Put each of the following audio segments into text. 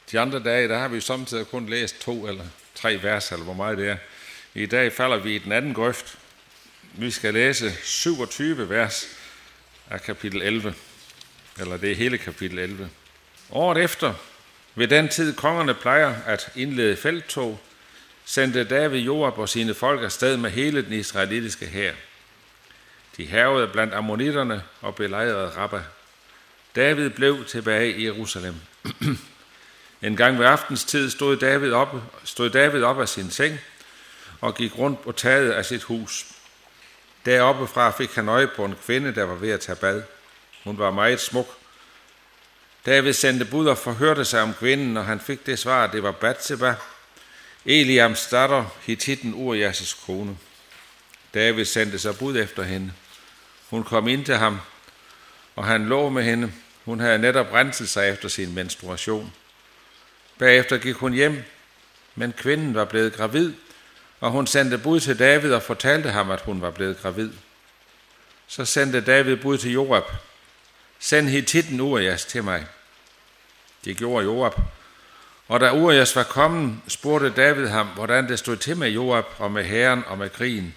De andre dage, der har vi samtidig kun læst 2 eller 3 vers, eller hvor meget det er. I dag falder vi i den anden grøft. Vi skal læse 27 vers af kapitel 11. Eller det er hele kapitel 11. Året efter, ved den tid kongerne plejer at indlede felttog, sendte David Joab og sine folk afsted med hele den israelitiske hær. De hærgede blandt ammonitterne og belejrede Rabba. David blev tilbage i Jerusalem. En gang ved aftenstid stod David op af sin seng og gik rundt på taget af sit hus. Deroppefra fik han øje på en kvinde, der var ved at tage bad. Hun var meget smuk. David sendte bud og forhørte sig om kvinden, og han fik det svar, at det var Batseba, Eliams datter, Hittitten Urias' kone. David sendte sig bud efter hende. Hun kom ind til ham, og han lå med hende. Hun havde netop renset sig efter sin menstruation. Bagefter gik hun hjem, men kvinden var blevet gravid, og hun sendte bud til David og fortalte ham, at hun var blevet gravid. Så sendte David bud til Joab. Send Hittitten Urias til mig. Det gjorde Joab. Og da Urias var kommet, spurgte David ham, hvordan det stod til med Joab og med hæren og med krigen.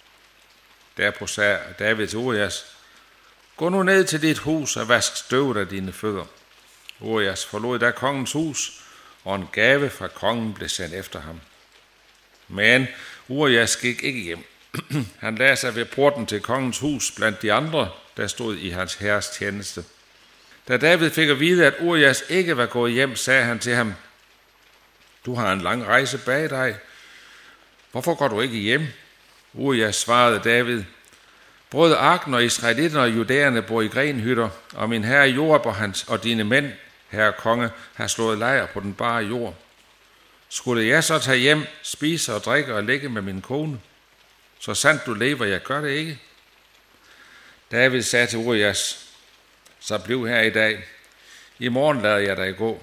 Derpå sagde David til Urias, gå nu ned til dit hus og vask støvet af dine fødder. Urias forlod da kongens hus, og en gave fra kongen blev sendt efter ham. Men Urias gik ikke hjem. Han lagde sig ved porten til kongens hus blandt de andre, der stod i hans herres tjeneste. Da David fik at vide, at Urias ikke var gået hjem, sagde han til ham, du har en lang rejse bag dig. Hvorfor går du ikke hjem? Urias svarede David, både arken og israelitterne og judæerne bor i grenhytter, og min herre Joab og dine mænd, herre konge, har slået lejr på den bare jord. Skulle jeg så tage hjem, spise og drikke og ligge med min kone? Så sandt du lever, jeg gør det ikke. David sagde til Urias, så bliv her i dag. I morgen lader jeg dig gå.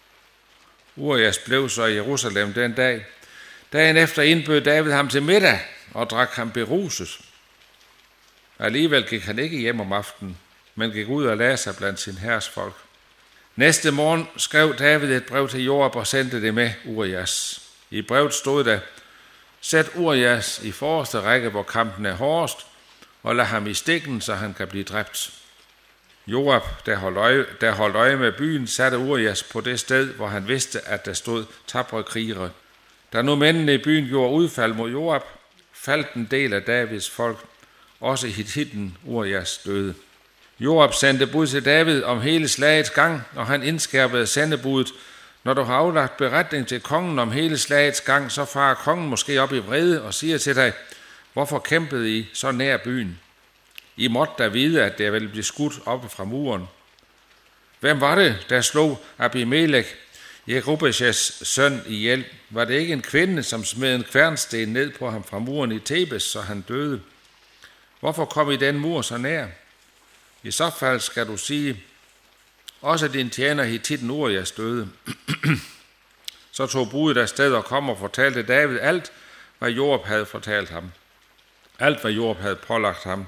Urias blev så i Jerusalem den dag. Dagen efter indbød David ham til middag og drak ham beruset. Alligevel gik han ikke hjem om aftenen, men gik ud og lagde sig blandt sin herres folk. Næste morgen skrev David et brev til Joab og sendte det med Urias. I brevet stod der, sæt Urias i forreste række, hvor kampen er hårdest, og lad ham i stikken, så han kan blive dræbt. Joab, der holdt øje med byen, satte Urias på det sted, hvor han vidste, at der stod tapre krigere. Da nu mændene i byen gjorde udfald mod Joab, faldt en del af Davids folk, også Hittitten Urias døde. Joab sendte bud til David om hele slagets gang, og han indskærpede sendebudet, når du har aflagt beretning til kongen om hele slagets gang, så farer kongen måske op i vrede og siger til dig, hvorfor kæmpede I så nær byen? I måtte da vide, at der ville blive skudt oppe fra muren. Hvem var det, der slog Abimelech, Jerubbaals søn, ihjel? Var det ikke en kvinde, som smed en kværnsten ned på ham fra muren i Tebes, så han døde? Hvorfor kom I den mur så nær? I så fald skal du sige, også din tjener Hittitten Urias døde. Så tog budet afsted og kom og fortalte David alt, hvad Joab havde fortalt ham. Alt, hvad Joab havde pålagt ham.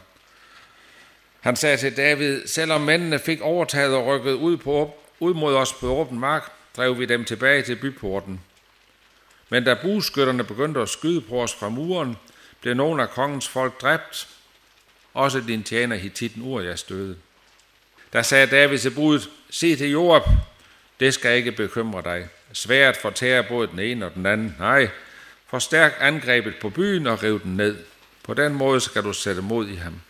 Han sagde til David, selvom mændene fik overtaget og rykket ud mod os på åben mark, drev vi dem tilbage til byporten. Men da bueskytterne begyndte at skyde på os fra muren, blev nogle af kongens folk dræbt. Også din tjener Hittitten Urias døde. Der sagde David til budet, sig til Joab, det skal ikke bekymre dig. Sværdet fortærer både den ene og den anden. Nej, forstærk angrebet på byen og riv den ned. På den måde skal du sætte mod i ham.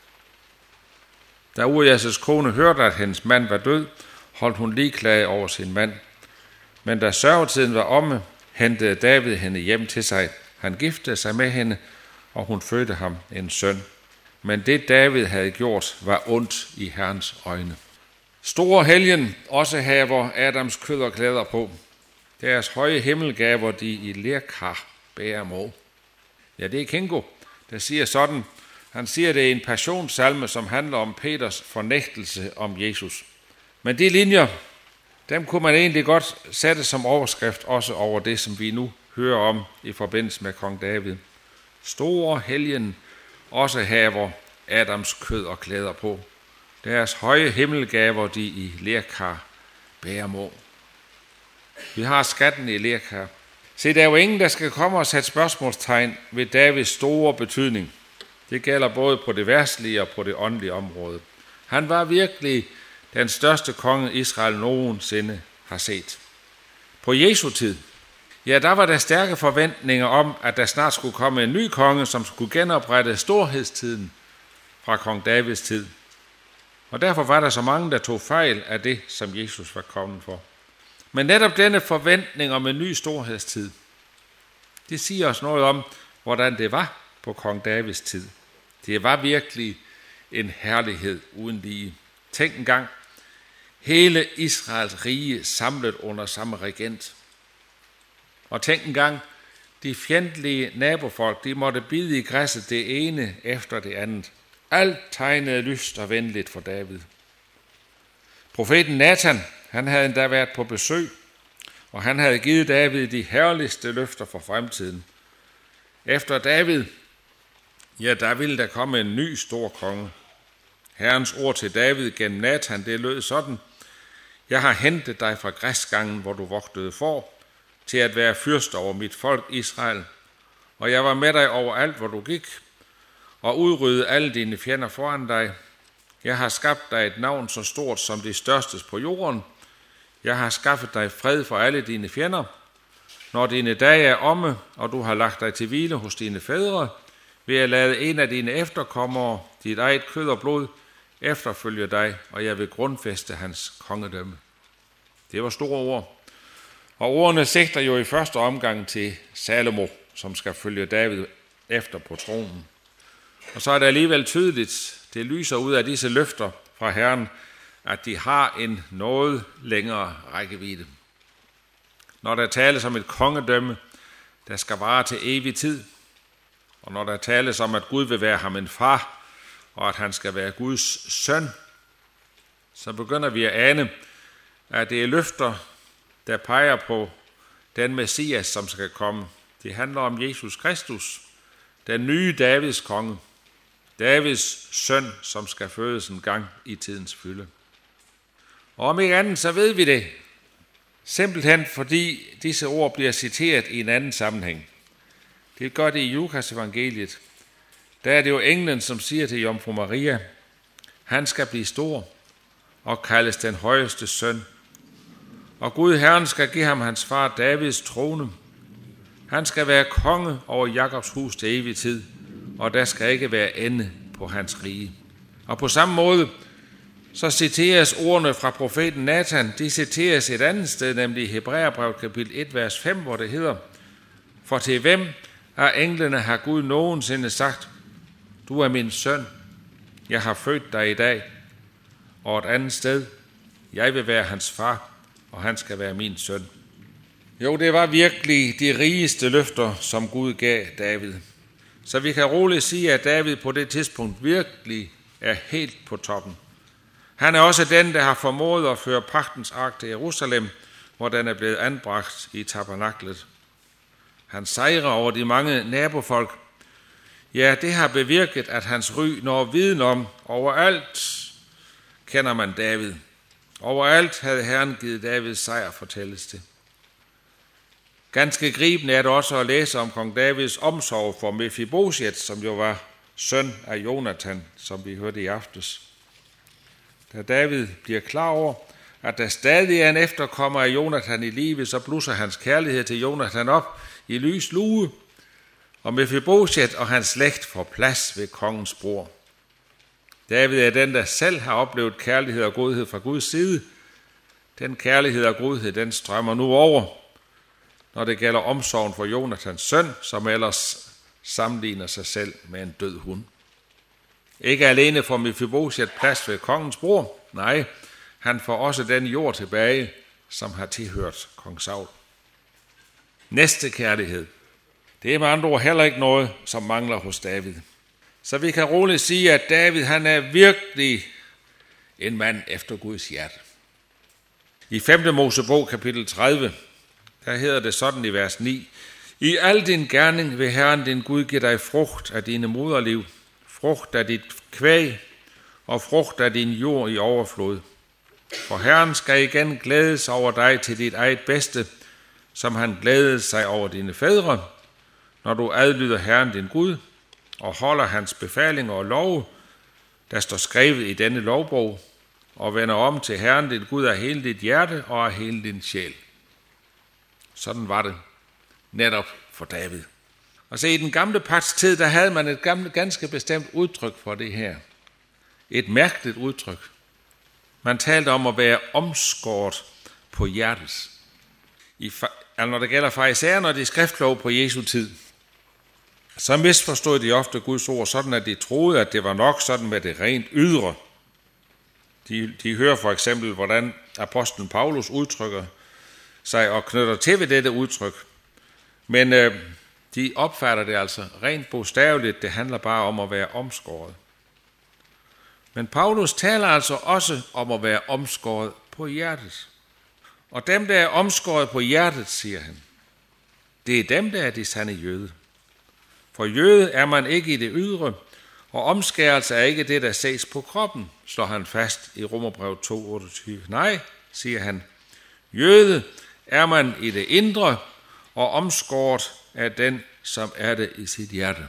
Da Urias' kone hørte, at hendes mand var død, holdt hun ligeklage over sin mand. Men da sørgetiden var omme, hentede David hende hjem til sig. Han giftede sig med hende, og hun fødte ham en søn. Men det David havde gjort, var ondt i Herrens øjne. Store helgen også haver Adams kød og klæder på. Deres høje himmelgaver, de i lerkar bærer må. Ja, det er Kingo, der siger sådan. Han siger det i en passionssalme, som handler om Peters fornægtelse om Jesus. Men de linjer, dem kunne man egentlig godt sætte som overskrift også over det, som vi nu hører om i forbindelse med kong David. Store helgen også haver Adams kød og klæder på. Deres høje himmelgaver, de i lerkar bærer må. Vi har skatten i lerkar. Se, der er jo ingen, der skal komme og sætte spørgsmålstegn ved Davids store betydning. Det gælder både på det verdslige og på det åndelige område. Han var virkelig den største konge, Israel nogensinde har set. På Jesu tid, ja, der var der stærke forventninger om, at der snart skulle komme en ny konge, som skulle genoprette storhedstiden fra kong Davids tid. Og derfor var der så mange, der tog fejl af det, som Jesus var kommet for. Men netop denne forventning om en ny storhedstid, det siger os noget om, hvordan det var på kong Davids tid. Det var virkelig en herlighed uden lige. Tænk engang, hele Israels rige samlet under samme regent. Og tænk engang, de fjendtlige nabofolk, de måtte bide i græsset det ene efter det andet. Alt tegnede lyst og venligt for David. Profeten Nathan, han havde endda været på besøg, og han havde givet David de herligste løfter for fremtiden. Efter David, ja, der ville der komme en ny stor konge. Herrens ord til David gennem Nathan, det lød sådan: Jeg har hentet dig fra græsgangen, hvor du vogtede får, til at være fyrste over mit folk Israel. Og jeg var med dig overalt, hvor du gik, og udryddede alle dine fjender foran dig. Jeg har skabt dig et navn så stort som de størstes på jorden. Jeg har skaffet dig fred for alle dine fjender. Når dine dage er omme, og du har lagt dig til hvile hos dine fædre, vil jeg lade en af dine efterkommere, dit eget kød og blod, efterfølge dig, og jeg vil grundfæste hans kongedømme. Det var store ord. Og ordene sigter jo i første omgang til Salomo, som skal følge David efter på tronen. Og så er det alligevel tydeligt, det lyser ud af disse løfter fra Herren, at de har en noget længere rækkevidde. Når der tales om et kongedømme, der skal vare til evig tid, og når der tales om, at Gud vil være ham en far, og at han skal være Guds søn, så begynder vi at ane, at det er løfter, der peger på den Messias, som skal komme. Det handler om Jesus Kristus, den nye Davids konge, Davids søn, som skal fødes en gang i tidens fylde. Og om ikke andet, så ved vi det, simpelthen fordi disse ord bliver citeret i en anden sammenhæng. Det gør det i Lukas evangeliet. Der er det jo englen, som siger til Jomfru Maria, han skal blive stor og kaldes den højeste søn. Og Gud Herren skal give ham hans far Davids trone. Han skal være konge over Jakobs hus til evig tid, og der skal ikke være ende på hans rige. Og på samme måde, så citeres ordene fra profeten Nathan, de citeres et andet sted, nemlig i Hebræerbrevet kapitel 1, vers 5, hvor det hedder, for til hvem af englene har Gud nogensinde sagt, du er min søn, jeg har født dig i dag, og et andet sted, jeg vil være hans far, og han skal være min søn. Jo, det var virkelig de rigeste løfter, som Gud gav David. Så vi kan roligt sige, at David på det tidspunkt virkelig er helt på toppen. Han er også den, der har formået at føre pagtens ark til Jerusalem, hvor den er blevet anbragt i tabernaklet. Han sejrer over de mange nabofolk. Ja, det har bevirket, at hans ry når viden om. Overalt kender man David. Overalt havde Herren givet David sejr, fortælles det. Ganske gribende er det også at læse om kong Davids omsorg for Mefiboset, som jo var søn af Jonathan, som vi hørte i aftes. Da David bliver klar over, at der stadig er en efterkommer af Jonathan i live, så blusser hans kærlighed til Jonathan op i lys lue, og Mefiboset og hans slægt får plads ved kongens bord. David er den, der selv har oplevet kærlighed og godhed fra Guds side. Den kærlighed og godhed, den strømmer nu over, når det gælder omsorgen for Jonathans søn, som ellers sammenligner sig selv med en død hund. Ikke alene får Mefiboset plads ved kongens bord, nej, han får også den jord tilbage, som har tilhørt kong Saul. Næste kærlighed. Det er med andre ord heller ikke noget, som mangler hos David. Så vi kan roligt sige, at David han er virkelig en mand efter Guds hjerte. I 5. Mosebog kapitel 30, der hedder det sådan i vers 9. I al din gerning vil Herren din Gud give dig frugt af dine moderliv, frugt af dit kvæg og frugt af din jord i overflod. For Herren skal igen glædes over dig til dit eget bedste, som han glædede sig over dine fædre, når du adlyder Herren din Gud og holder hans befalinger og love, der står skrevet i denne lovbog, og vender om til Herren din Gud af hele dit hjerte og af hele din sjæl. Sådan var det netop for David. Og så i den gamle pagts tid, der havde man et ganske bestemt udtryk for det her. Et mærkeligt udtryk. Man talte om at være omskåret på hjertet. Når det gælder farisæerne og de skriftkloge på Jesu tid, så misforstod de ofte Guds ord, sådan at de troede, at det var nok sådan med det rent ydre. De hører for eksempel, hvordan apostlen Paulus udtrykker sig og knytter til ved dette udtryk. Men de opfatter det altså rent bogstaveligt. Det handler bare om at være omskåret. Men Paulus taler altså også om at være omskåret på hjertet. Og dem, der er omskåret på hjertet, siger han, det er dem, der er de sande jøde. For jøde er man ikke i det ydre, og omskærelse er ikke det, der ses på kroppen, slår han fast i Romerbrevet 2:28. Nej, siger han, jøde er man i det indre, og omskåret er den, som er det i sit hjerte.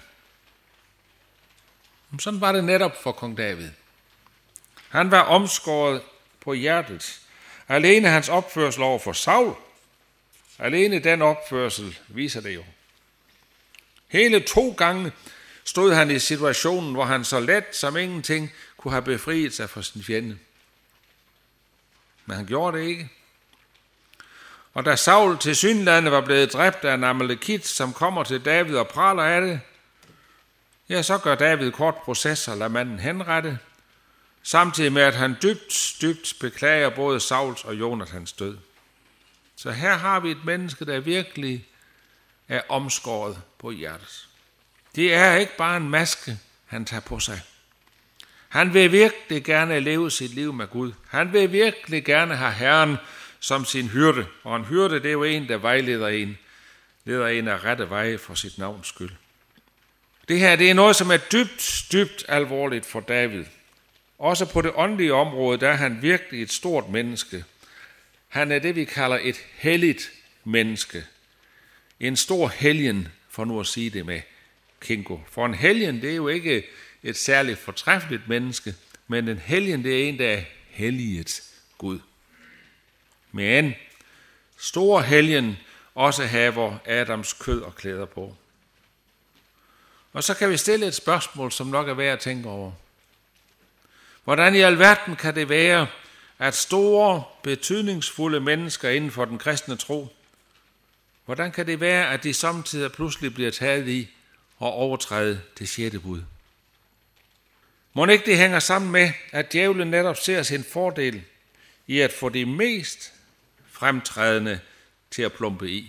Sådan var det netop for kong David. Han var omskåret på hjertet. Alene hans opførsel over for Saul, alene den opførsel viser det jo. Hele 2 gange stod han i situationen, hvor han så let som ingenting kunne have befriet sig fra sin fjende. Men han gjorde det ikke. Og da Saul tilsyneladende var blevet dræbt af en amalekit, som kommer til David og praler af det, ja, så gør David kort proces og lader manden henrette, samtidig med at han dybt beklager både Sauls og Jonathans død. Så her har vi et menneske, der virkelig er omskåret på hjertet. Det er ikke bare en maske, han tager på sig. Han vil virkelig gerne leve sit liv med Gud. Han vil virkelig gerne have Herren som sin hyrde. Og en hyrde, det er jo en, der vejleder leder en af rette veje for sit navns skyld. Det her, det er noget, som er dybt alvorligt for David. Også på det åndelige område, der er han virkelig et stort menneske. Han er det, vi kalder et helligt menneske. En stor helgen, for nu at sige det med Kingo. For en helgen, det er jo ikke et særligt fortræffeligt menneske, men en helgen, det er en, der er helliget Gud. Men stor helgen også haver Adams kød og klæder på. Og så kan vi stille et spørgsmål, som nok er værd at tænke over. Hvordan i alverden kan det være, at store, betydningsfulde mennesker inden for den kristne tro, hvordan kan det være, at de samtidig pludselig bliver taget i og overtræde det 6. bud? Må ikke det hænger sammen med, at djævlen netop ser sin fordel i at få de mest fremtrædende til at plumpe i?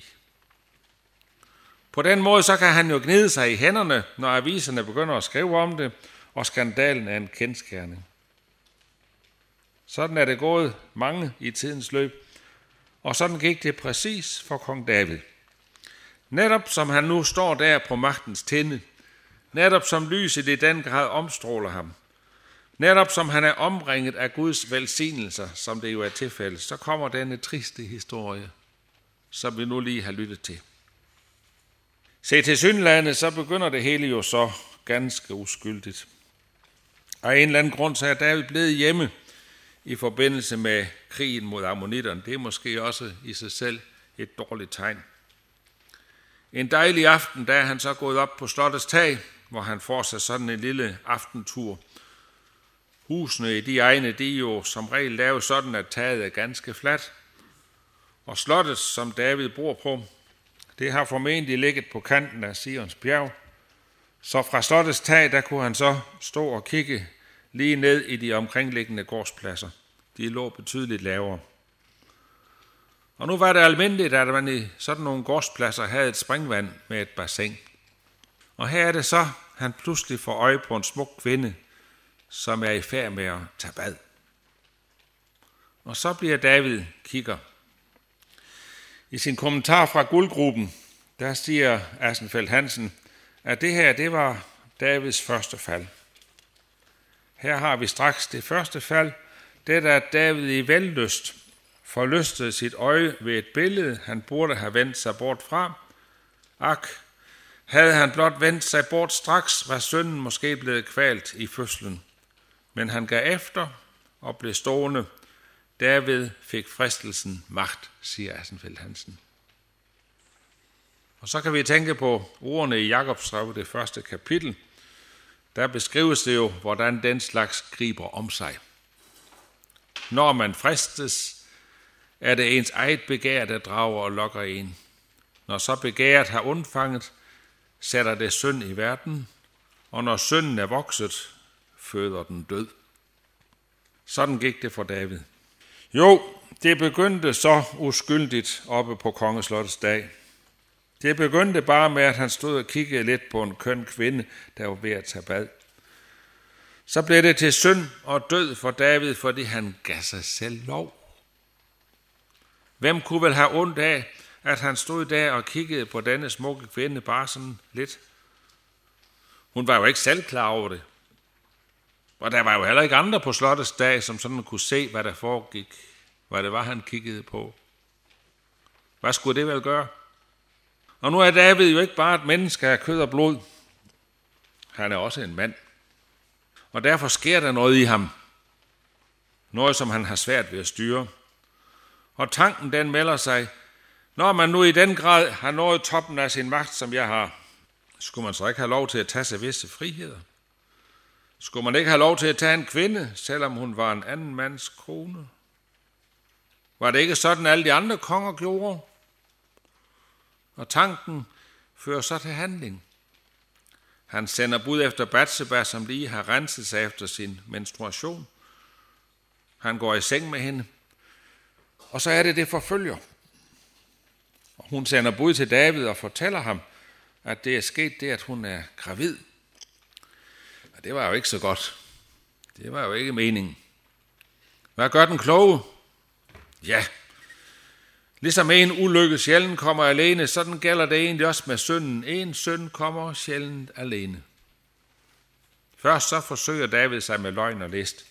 På den måde så kan han jo gnide sig i hænderne, når aviserne begynder at skrive om det, og skandalen er en kendsgerning. Sådan er det gået mange i tidens løb, og sådan gik det præcis for kong David. Netop som han nu står der på magtens tinde, netop som lyset i den grad omstråler ham, netop som han er omringet af Guds velsignelser, som det jo er tilfældet, så kommer denne triste historie, som vi nu lige har lyttet til. Se, til synlandet, så begynder det hele jo så ganske uskyldigt. Af en eller anden grund, så er David blevet hjemme i forbindelse med krigen mod ammonitterne. Det er måske også i sig selv et dårligt tegn. En dejlig aften, der er han så gået op på slottets tag, hvor han får sig sådan en lille aftentur. Husene i de egne, de er jo som regel lavet sådan, at taget er ganske fladt. Og slottet, som David bor på, det har formentlig ligget på kanten af Sions bjerg. Så fra slottets tag, der kunne han så stå og kigge lige ned i de omkringliggende gårdspladser. De lå betydeligt lavere. Og nu var det almindeligt, at man i sådan nogle gårdspladser havde et springvand med et bassin. Og her er det så, han pludselig får øje på en smuk kvinde, som er i færd med at tage bad. Og så bliver David kigger. I sin kommentar fra Guldgruppen, der siger Assenfeldt Hansen, at det her, det var Davids første fald. Her har vi straks det første fald, det er, at David i vellyst forlystede sit øje ved et billede, han burde have vendt sig bort fra. Ak, havde han blot vendt sig bort straks, var sønnen måske blevet kvalt i fødslen. Men han gav efter og blev stående. David fik fristelsen magt, siger Assenfeldt Hansen. Og så kan vi tænke på ordene i Jakobs brev, det første kapitel. Der beskrives det jo, hvordan den slags griber om sig. Når man fristes, er det ens eget begær, der drager og lokker en. Når så begæret har undfanget, sætter det synd i verden, og når synden er vokset, føder den død. Sådan gik det for David. Jo, det begyndte så uskyldigt oppe på kongeslottets dag. Det begyndte bare med, at han stod og kiggede lidt på en køn kvinde, der var ved at tage bad. Så blev det til synd og død for David, fordi han gav sig selv lov. Hvem kunne vel have ondt af, at han stod der og kiggede på denne smukke kvinde bare sådan lidt? Hun var jo ikke selv klar over det. Og der var jo heller ikke andre på slottets dag, som sådan kunne se, hvad der foregik, hvad det var, han kiggede på. Hvad skulle det vel gøre? Og nu er David jo ikke bare et menneske af kød og blod. Han er også en mand. Og derfor sker der noget i ham. Noget, som han har svært ved at styre. Og tanken den melder sig, når man nu i den grad har nået toppen af sin magt, som jeg har, skulle man så ikke have lov til at tage sig visse friheder? Skulle man ikke have lov til at tage en kvinde, selvom hun var en anden mands kone? Var det ikke sådan, alle de andre konger gjorde? Og tanken fører så til handling. Han sender bud efter Batseba, som lige har renset sig efter sin menstruation. Han går i seng med hende. Og så er det forfølger. Og hun sender bud til David og fortæller ham, at det er sket det, at hun er gravid. Og det var jo ikke så godt. Det var jo ikke meningen. Hvad gør den kloge? Ja, ligesom en ulykke sjældent kommer alene, sådan gælder det egentlig også med synden. En synd kommer sjældent alene. Først så forsøger David sig med løgn og list.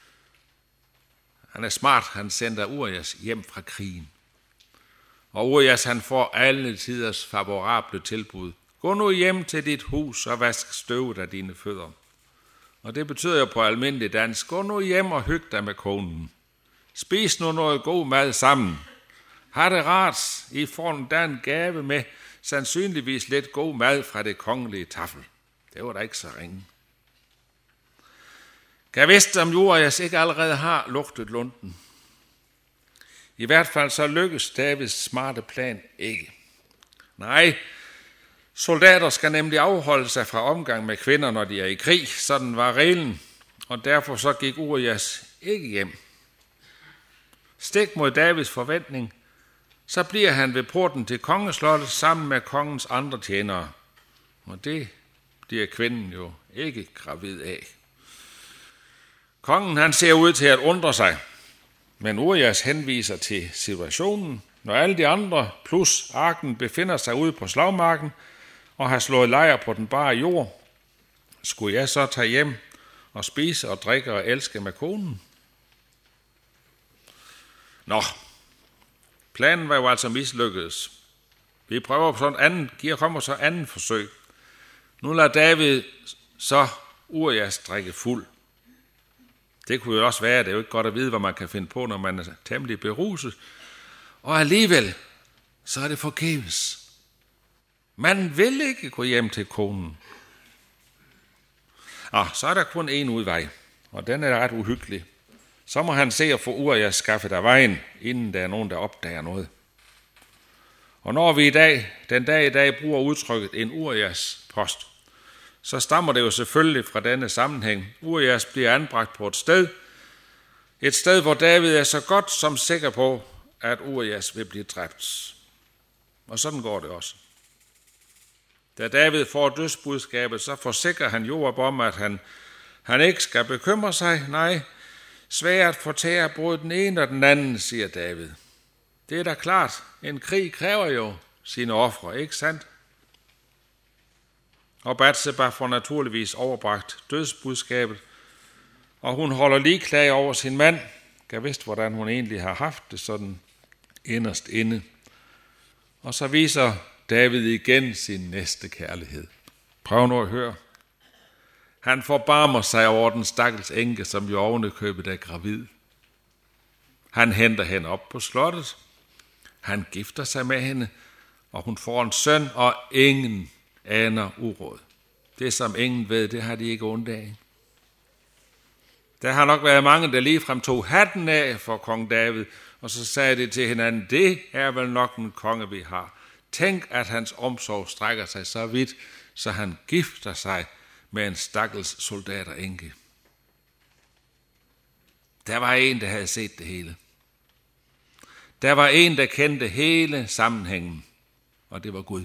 Han er smart, han sender Urias hjem fra krigen. Og Urias han får alle tiders favorable tilbud. Gå nu hjem til dit hus og vask støvet af dine fødder. Og det betyder jo på almindelig dansk, gå nu hjem og hyg dig med konen. Spis nu noget god mad sammen. Har det rart, I får endda en gave med, sandsynligvis lidt god mad fra det kongelige tafel. Det var da ikke så ringe. Kan vidste, om Urias ikke allerede har lugtet lunden. I hvert fald så lykkes Davids smarte plan ikke. Nej, soldater skal nemlig afholde sig fra omgang med kvinder, når de er i krig. Sådan var reglen, og derfor så gik Urias ikke hjem. Stik mod Davids forventning, så bliver han ved porten til kongeslottet sammen med kongens andre tjenere. Og det bliver kvinden jo ikke gravid af. Kongen han ser ud til at undre sig, men Urias henviser til situationen. Når alle de andre plus arken befinder sig ude på slagmarken og har slået lejr på den bare jord, skulle jeg så tage hjem og spise og drikke og elske med konen? Nå, planen var jo altså mislykkedes. Vi prøver på sådan anden forsøg. Nu lader David så Urias drikke fuld. Det kunne jo også være, det er jo ikke godt at vide, hvad man kan finde på, når man er temmelig beruset. Og alligevel, så er det forgæves. Man vil ikke gå hjem til konen. Så er der kun én udvej, og den er ret uhyggelig. Så må han se at få Urias skaffet af vejen, inden der er nogen, der opdager noget. Og når vi den dag i dag bruger udtrykket en Urias post, så stammer det jo selvfølgelig fra denne sammenhæng. Urias bliver anbragt på et sted, hvor David er så godt som sikker på, at Urias vil blive dræbt. Og sådan går det også. Da David får dødsbudskabet, så forsikrer han Joab om, at han ikke skal bekymre sig. Nej, svært fortærer både den ene og den anden, siger David. Det er da klart, en krig kræver jo sine ofre, ikke sandt? Og Batseba får naturligvis overbragt dødsbudskabet, og hun holder ligeklag over sin mand, Gav vidst, hvordan hun egentlig har haft det sådan inderst inde. Og så viser David igen sin næste kærlighed. Prøv nu at høre. Han forbarmer sig over den stakkels enke, som jo ovenikøbet er gravid. Han henter hende op på slottet. Han gifter sig med hende, og hun får en søn, og ingen aner uråd. Det, som ingen ved, det har de ikke ondt af. Der har nok været mange, der ligefrem tog hatten af for kong David, og så sagde de til hinanden, det er vel nok en konge, vi har. Tænk, at hans omsorg strækker sig så vidt, så han gifter sig med en stakkels soldat og enke. Der var en, der havde set det hele. Der var en, der kendte hele sammenhængen, og det var Gud.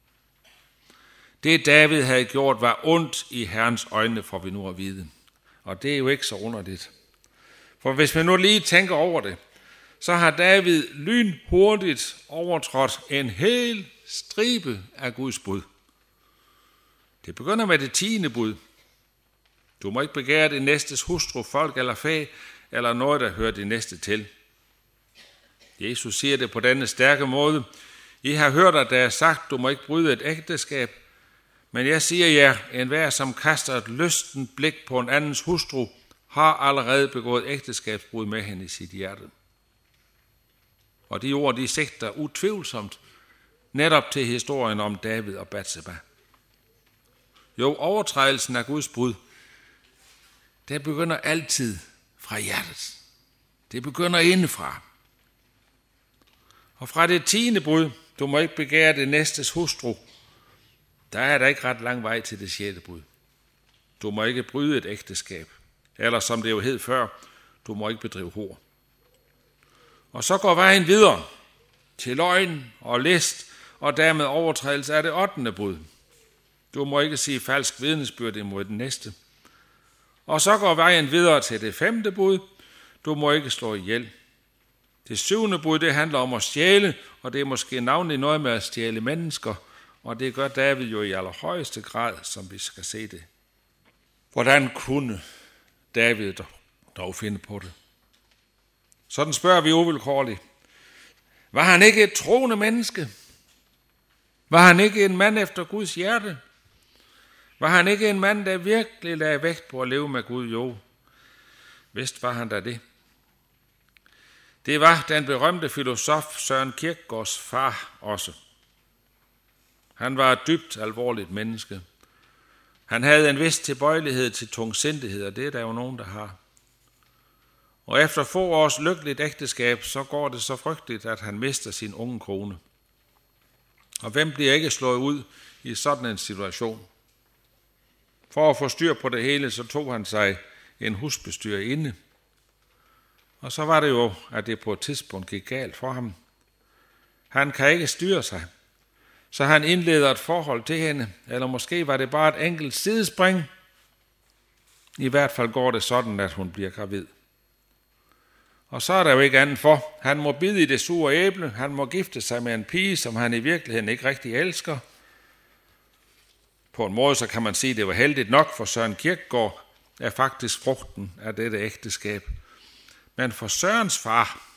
Det David havde gjort var ondt i Herrens øjne, får vi nu at vide. Og det er jo ikke så underligt. For hvis vi nu lige tænker over det, så har David lynhurtigt overtrådt en hel stribe af Guds bud. Det begynder med det 10. bud. Du må ikke begære din næstes hustru, folk eller fag, eller noget, der hører din næste til. Jesus siger det på denne stærke måde. I har hørt, at der er sagt, du må ikke bryde et ægteskab. Men jeg siger jer, enhver som kaster et lystent blik på en andens hustru, har allerede begået ægteskabsbrud med hende i sit hjerte. Og de ord, de sigter utvivlsomt netop til historien om David og Batseba. Jo, overtrædelsen af Guds bud, det begynder altid fra hjertet. Det begynder indefra. Og fra det 10. bud, du må ikke begære det næstes hustru, der er der ikke ret lang vej til det 6. bud. Du må ikke bryde et ægteskab. Eller som det jo hed før, du må ikke bedrive hor. Og så går vejen videre til løgn og list, og dermed overtrædelse af det 8. bud. Du må ikke sige falsk vidnesbyrd imod den næste. Og så går vejen videre til det 5. bud. Du må ikke slå ihjel. Det 7. bud, det handler om at stjæle, og det er måske navnlig noget med at stjæle mennesker, og det gør David jo i allerhøjeste grad, som vi skal se det. Hvordan kunne David dog finde på det? Sådan spørger vi uvilkårligt. Var han ikke et troende menneske? Var han ikke en mand efter Guds hjerte? Var han ikke en mand, der virkelig lagde vægt på at leve med Gud? Jo, vist var han da det. Det var den berømte filosof Søren Kierkegaards far også. Han var et dybt alvorligt menneske. Han havde en vis tilbøjelighed til tungsindighed, og det er der jo nogen, der har. Og efter få års lykkeligt ægteskab, så går det så frygteligt, at han mister sin unge kone. Og hvem bliver ikke slået ud i sådan en situation? For at få styr på det hele, så tog han sig en husbestyrerinde. Og så var det jo, at det på et tidspunkt gik galt for ham. Han kan ikke styre sig, så han indleder et forhold til hende, eller måske var det bare et enkelt sidespring. I hvert fald går det sådan, at hun bliver gravid. Og så er der jo ikke andet for. Han må bide i det sure æble, han må gifte sig med en pige, som han i virkeligheden ikke rigtig elsker. På en måde, så kan man sige, at det var heldigt nok, for Søren Kierkegaard er faktisk frugten af dette ægteskab. Men for Sørens far,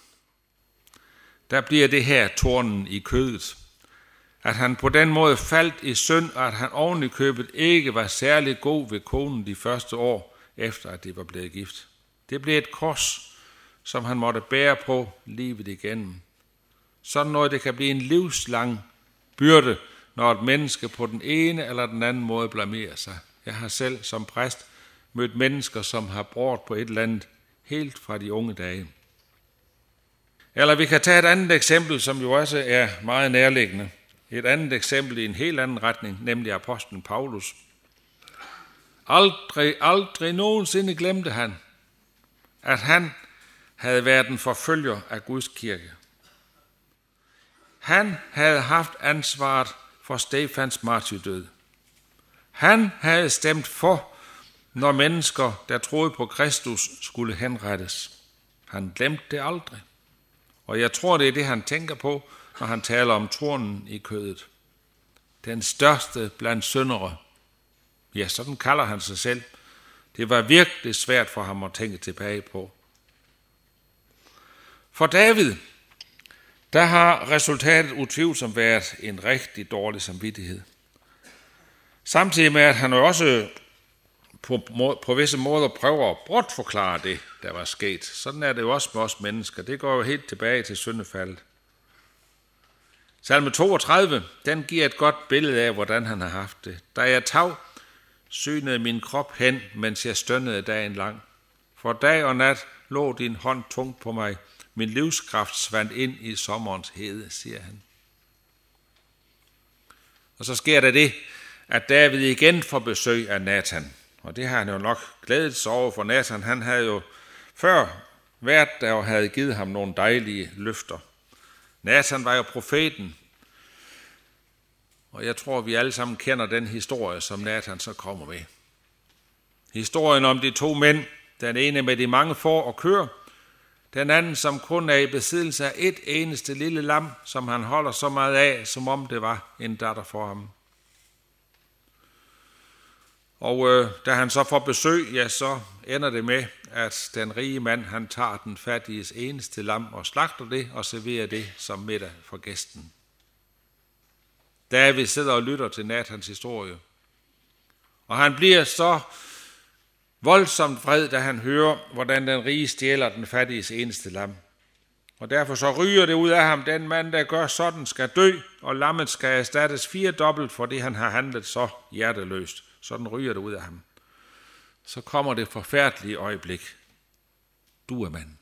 der bliver det her tornen i kødet. At han på den måde faldt i synd, og at han oven i købet ikke var særlig god ved konen de første år, efter at de var blevet gift. Det blev et kors, som han måtte bære på livet igennem. Sådan noget, det kan blive en livslang byrde, når et menneske på den ene eller den anden måde blamerer sig. Jeg har selv som præst mødt mennesker, som har båret på et eller andet helt fra de unge dage. Eller vi kan tage et andet eksempel, som jo også er meget nærliggende. Et andet eksempel i en helt anden retning, nemlig apostlen Paulus. Aldrig nogensinde glemte han, at han havde været en forfølger af Guds kirke. Han havde haft ansvaret for Stefans martyrdød. Han havde stemt for, når mennesker, der troede på Kristus, skulle henrettes. Han glemte det aldrig. Og jeg tror, det er det, han tænker på, når han taler om tornen i kødet. Den største blandt syndere. Ja, sådan kalder han sig selv. Det var virkelig svært for ham at tænke tilbage på. For David, der har resultatet utvivlsomt været en rigtig dårlig samvittighed. Samtidig med, at han også på visse måder prøver at bortforklare det, der var sket. Sådan er det jo også med os mennesker. Det går jo helt tilbage til syndefaldet. Salme 32, den giver et godt billede af, hvordan han har haft det. Da jeg tav, synede min krop hen, mens jeg stønnede dagen lang. For dag og nat lå din hånd tungt på mig. Min livskraft svandt ind i sommerens hede, siger han. Og så sker der det, at David igen får besøg af Nathan. Og det har han jo nok glædet sig over, for Nathan, han havde jo før været der og havde givet ham nogle dejlige løfter. Nathan var jo profeten, og jeg tror, vi alle sammen kender den historie, som Nathan så kommer med. Historien om de to mænd, den ene med de mange får og køer, den anden, som kun er i besiddelse af et eneste lille lam, som han holder så meget af, som om det var en datter for ham. Og da han så får besøg, ja, så ender det med, at den rige mand, han tager den fattiges eneste lam og slagter det og serverer det som middag for gæsten. David sidder og lytter til Nathans historie. Og han bliver så voldsomt vred, da han hører, hvordan den rige stjæler den fattiges eneste lam. Og derfor så ryger det ud af ham, den mand, der gør sådan, skal dø, og lammet skal erstattes 4-dobbelt, fordi han har handlet så hjerteløst. Sådan ryger det ud af ham. Så kommer det forfærdelige øjeblik. Du er mand.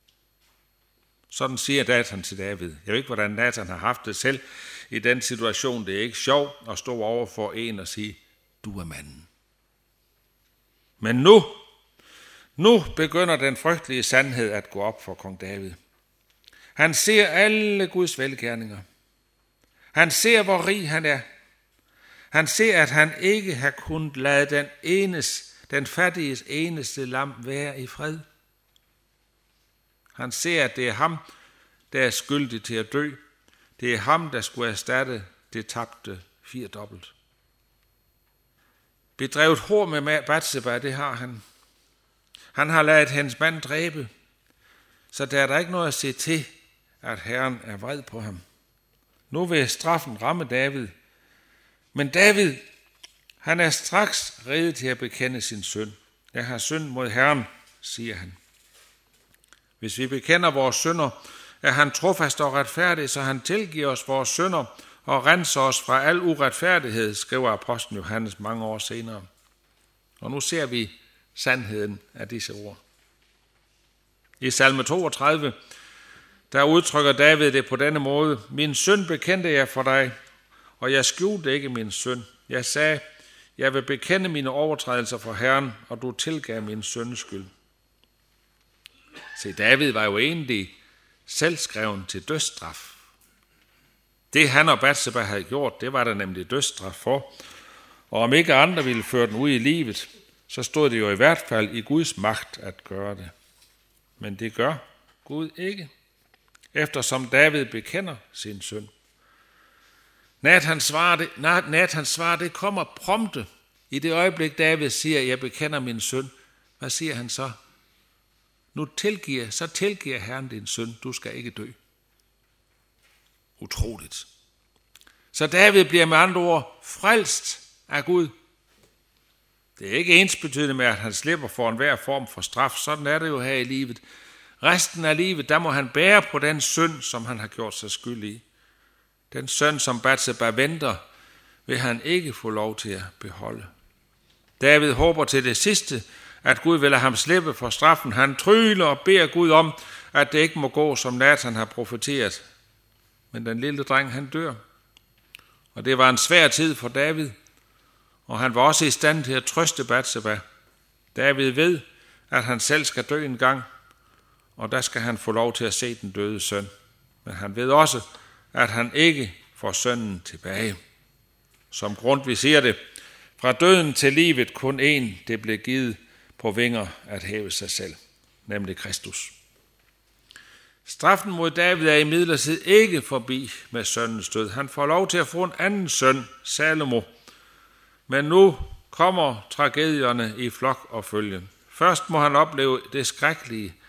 Sådan siger Nathan til David. Jeg ved ikke, hvordan Nathan har haft det selv i den situation. Det er ikke sjovt at stå over for en og sige, du er manden. Men nu begynder den frygtelige sandhed at gå op for kong David. Han ser alle Guds velgerninger. Han ser, hvor rig han er. Han ser, at han ikke har kunnet lade den fattiges eneste lam være i fred. Han ser, at det er ham, der er skyldig til at dø. Det er ham, der skulle erstatte det tabte 4-dobbelt. Bedrevet hår med Batseba, det har han. Han har ladet hendes mand dræbe, så der er der ikke noget at se til, at Herren er vred på ham. Nu vil straffen ramme David. Men David, han er straks rede til at bekende sin synd. Jeg har synd mod Herren, siger han. Hvis vi bekender vores synder, er han trofast og retfærdig, så han tilgiver os vores synder og renser os fra al uretfærdighed, skriver apostlen Johannes mange år senere. Og nu ser vi sandheden af disse ord. I salme 32, der udtrykker David det på denne måde. Min synd bekendte jeg for dig, og jeg skjulte ikke min synd. Jeg sagde, jeg vil bekende mine overtrædelser for Herren, og du tilgav min synds skyld. Se, David var jo egentlig selvskreven til dødsstraf. Det han og Batseba havde gjort, det var der nemlig dødsstraf for. Og om ikke andre ville føre den ud i livet, så stod det jo i hvert fald i Guds magt at gøre det. Men det gør Gud ikke, eftersom David bekender sin synd. Nathans svar, det kommer prompte. I det øjeblik, David siger, jeg bekender min synd, hvad siger han så? Så tilgiver Herren din synd, du skal ikke dø. Utroligt. Så David bliver med andre ord frelst af Gud. Det er ikke ensbetydende med, at han slipper for enhver form for straf. Sådan er det jo her i livet. Resten af livet, der må han bære på den synd, som han har gjort sig skyld i. Den synd, som Batseba venter, vil han ikke få lov til at beholde. David håber til det sidste, at Gud vil lade ham slippe for straffen. Han tryller og beder Gud om, at det ikke må gå, som Nathan har profeteret. Men den lille dreng, han dør. Og det var en svær tid for David, og han var også i stand til at trøste Batseba. David ved, at han selv skal dø en gang, og der skal han få lov til at se den døde søn. Men han ved også, at han ikke får sønnen tilbage. Som Grundtvig siger det, fra døden til livet kun én, det blev givet på vinger at hæve sig selv, nemlig Kristus. Straffen mod David er imidlertid ikke forbi med sønnens død. Han får lov til at få en anden søn, Salomo. Men nu kommer tragedierne i flok og følge. Først må han opleve det skrækkelige,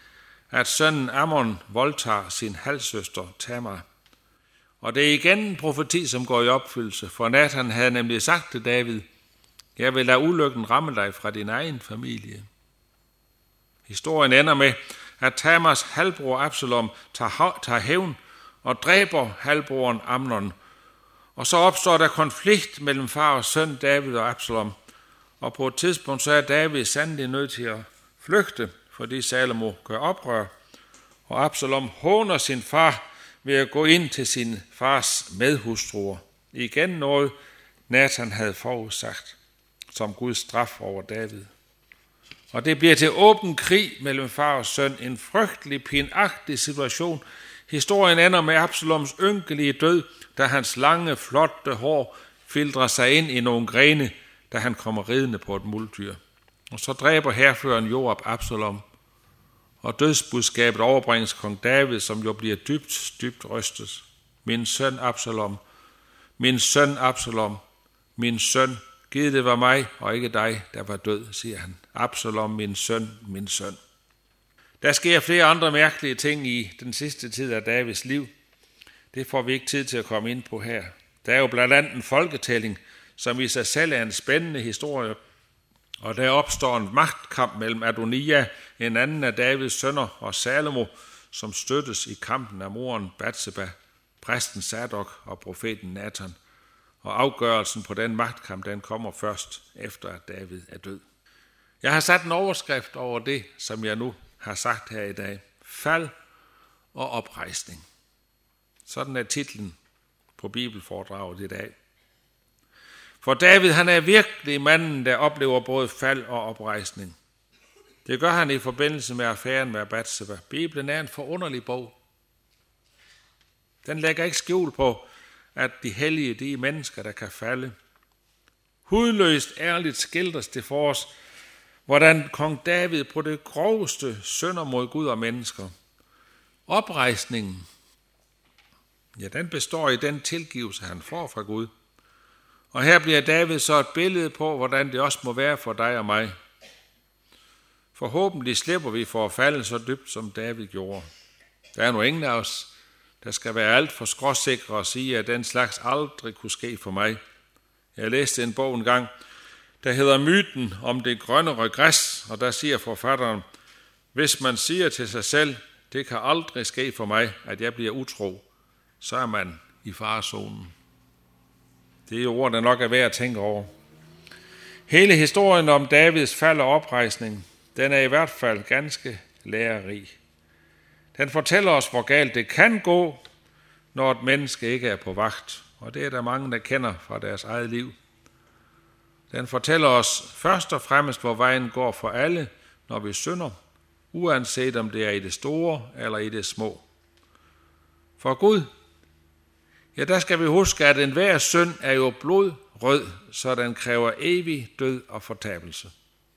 at sønnen Ammon voldtager sin halvsøster Tamar. Og det er igen en profeti, som går i opfyldelse, for Nathan havde nemlig sagt til David, jeg vil lade ulykken ramme dig fra din egen familie. Historien ender med, at Tamars halvbror Absalom tager hævn og dræber halvbroren Amnon. Og så opstår der konflikt mellem far og søn David og Absalom. Og på et tidspunkt så er David sandelig nødt til at flygte, fordi Salomo gør oprør. Og Absalom håner sin far ved at gå ind til sin fars medhustruer. Igen noget, Nathan havde forudsagt som Guds straf over David. Og det bliver til åben krig mellem far og søn, en frygtelig, pinagtig situation. Historien ender med Absaloms ynkelige død, da hans lange, flotte hår filtrer sig ind i nogle grene, da han kommer ridende på et muldyr. Og så dræber hærføreren Joab Absalom, og dødsbudskabet overbringes kong David, som jo bliver dybt, dybt rystet. Min søn Absalom, min søn Absalom, min søn, giv det var mig og ikke dig, der var død, siger han. Absalom, min søn, min søn. Der sker flere andre mærkelige ting i den sidste tid af Davids liv. Det får vi ikke tid til at komme ind på her. Der er jo blandt andet en folketælling, som i sig selv er en spændende historie. Og der opstår en magtkamp mellem Adonia, en anden af Davids sønner, og Salomo, som støttes i kampen af moren Batseba, præsten Sadok og profeten Nathan. Og afgørelsen på den magtkamp, den kommer først efter, at David er død. Jeg har sat en overskrift over det, som jeg nu har sagt her i dag. Fald og oprejsning. Sådan er titlen på bibelforedraget i dag. For David, han er virkelig manden, der oplever både fald og oprejsning. Det gør han i forbindelse med affæren med Batseba. Bibelen er en forunderlig bog. Den lægger ikke skjul på, at de hellige, de er mennesker, der kan falde. Hudløst ærligt skildres det for os, hvordan kong David på det groveste synder mod Gud og mennesker. Oprejsningen, ja, den består i den tilgivelse, han får fra Gud. Og her bliver David så et billede på, hvordan det også må være for dig og mig. Forhåbentlig slipper vi for at falde så dybt, som David gjorde. Der er nu ingen af os, der skal være alt for skråsikre og sige, at den slags aldrig kunne ske for mig. Jeg læste en bog en gang, der hedder Myten om det grønnere græs, og der siger forfatteren, hvis man siger til sig selv, det kan aldrig ske for mig, at jeg bliver utro, så er man i farezonen. Det er jo ord, der nok er værd at tænke over. Hele historien om Davids fald og oprejsning, den er i hvert fald ganske lærerig. Den fortæller os, hvor galt det kan gå, når et menneske ikke er på vagt. Og det er der mange, der kender fra deres eget liv. Den fortæller os først og fremmest, hvor vejen går for alle, når vi synder, uanset om det er i det store eller i det små. For Gud, ja, der skal vi huske, at enhver synd er jo blodrød, så den kræver evig død og fortabelse.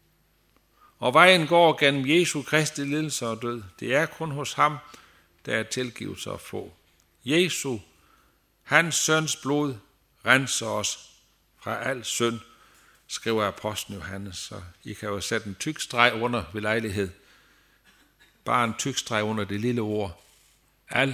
Og vejen går gennem Jesu Kristi lidelse og død. Det er kun hos ham, der er tilgivelse at få. Jesu, hans søns blod, renser os fra al synd, skriver apostlen Johannes. Så I kan jo sætte en tyk streg under ved lejlighed. Bare en tyk streg under det lille ord. Al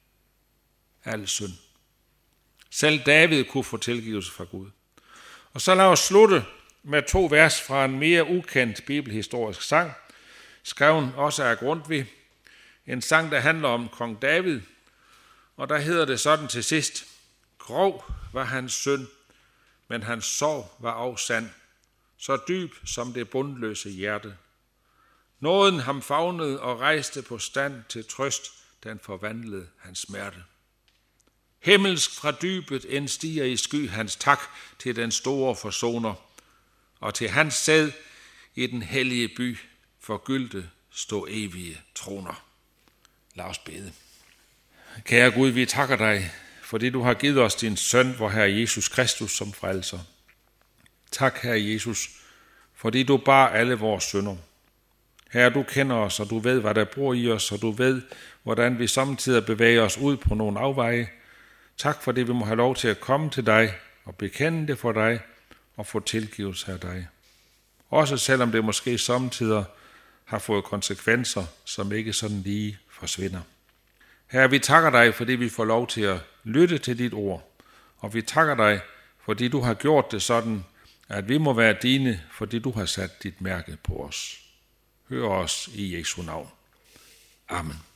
synd. Selv David kunne få tilgivelse fra Gud. Og så lad os slutte med 2 vers fra en mere ukendt bibelhistorisk sang, skreven også af Grundtvig. En sang, der handler om kong David, og der hedder det sådan til sidst: grov var hans synd, men hans sorg var også sand, så dyb som det bundløse hjerte. Nåden ham favnede og rejste på stand til trøst, den forvandlede hans smerte. Himmelsk fra dybet en stiger i sky hans tak til den store forsoner, og til hans sæd i den hellige by forgyldte stå evige troner. Lad os bede. Kære Gud, vi takker dig, fordi du har givet os din søn, vor Herre Jesus Kristus, som frelser. Tak, Herre Jesus, fordi du bar alle vores synder. Herre, du kender os, og du ved, hvad der bor i os, og du ved, hvordan vi samtidig bevæger os ud på nogle afveje. Tak, fordi vi må have lov til at komme til dig og bekende det for dig og få tilgivelse af dig. Også selvom det måske samtidig har fået konsekvenser, som ikke sådan lige forsvinder. Herre, vi takker dig, fordi vi får lov til at lytte til dit ord, og vi takker dig, fordi du har gjort det sådan, at vi må være dine, fordi du har sat dit mærke på os. Hør os i Jesu navn. Amen.